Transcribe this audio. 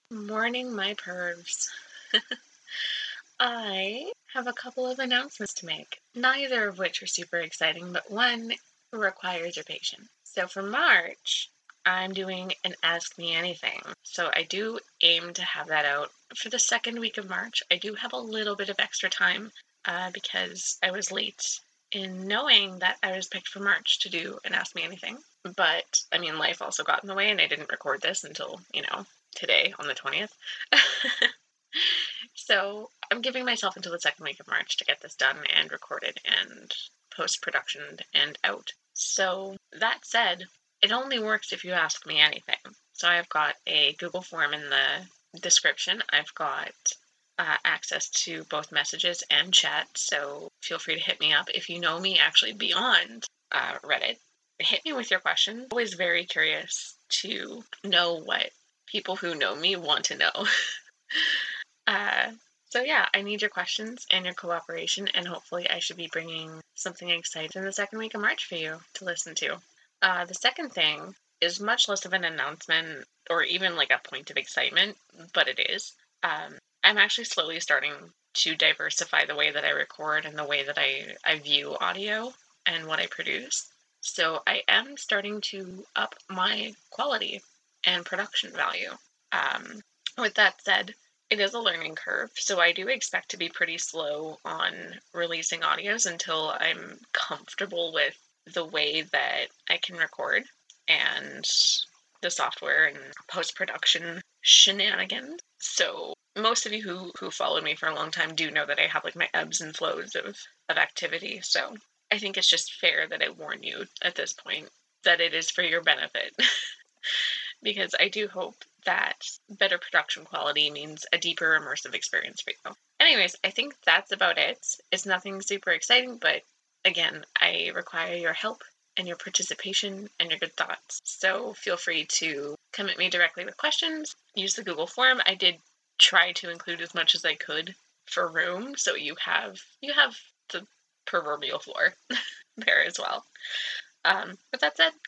Morning, my pervs. I have a couple of announcements to make, neither of which are super exciting, but one requires your patience. So for March, I'm doing an Ask Me Anything. So I do aim to have that out for the second week of March. I do have a little bit of extra time because I was late in knowing that I was picked for March to do an Ask Me Anything. But, life also got in the way and I didn't record this until, today on the 20th. So I'm giving myself until the second week of March to get this done and recorded and post-production and out. So that said, it only works if you ask me anything. So I've got a Google form in the description. I've got access to both messages and chat, so feel free to hit me up. If you know me actually beyond Reddit, hit me with your questions. I'm always very curious to know what people who know me want to know. So yeah, I need your questions and your cooperation, and hopefully I should be bringing something exciting in the second week of March for you to listen to. The second thing is much less of an announcement or even like a point of excitement, but it is. I'm actually slowly starting to diversify the way that I record and the way that I view audio and what I produce. So I am starting to up my quality and production value. With that said, it is a learning curve, so I do expect to be pretty slow on releasing audios until I'm comfortable with the way that I can record and the software and post-production shenanigans. So most of you who followed me for a long time do know that I have like my ebbs and flows of activity. So I think it's just fair that I warn you at this point that it is for your benefit. Because I do hope that better production quality means a deeper immersive experience for you. Anyways, I think that's about it. It's nothing super exciting, but again, I require your help and your participation and your good thoughts. So feel free to come at me directly with questions. Use the Google form. I did try to include as much as I could for room, so you have the proverbial floor there as well. With that said,